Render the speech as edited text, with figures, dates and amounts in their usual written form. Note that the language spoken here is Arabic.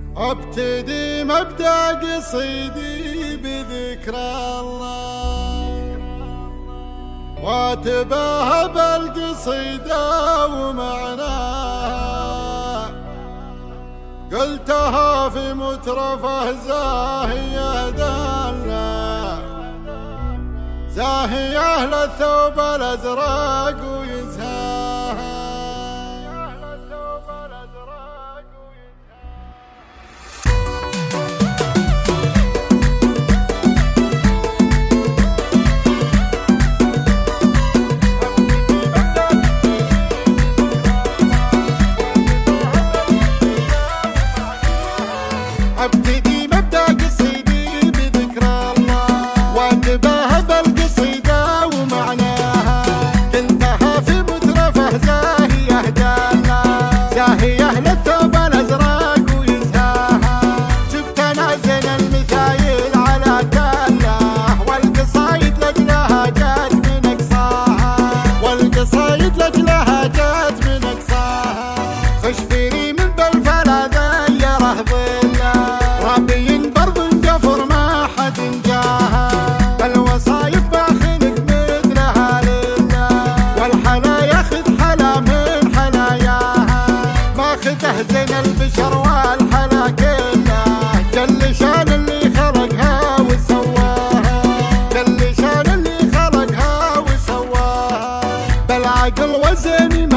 ابتدي مبدأ قصيدي بذكر الله، واتباهى بالقصيدة ومعناها، قلتها في مترفه زاهية دالة، زاهية للثوب الأزرق ويزهاها. ابتدي مبدأ قصيدي بذكر الله، واتباهى بالقصيدة ومعناها، قلتها في مترفه زاهية دالة، زاهية للثوب الأزرق ويزهاها. جبت نازل المثايل على كله، والقصايد لجلها جات من أقصاها، والقصايد لجلها جات من أقصاها. خش فيني من بالفلا ذيره ظله، ربي برضو انجفر ما حد انجاها. الوصايف باخلق مثلها لله، والحلا ياخذ حلا من حلاياها. ماخذه زين البشر والحلا كله، جل شان اللي خلقها وسواها، جل شان اللي خلقها وسواها. بالعقل وزني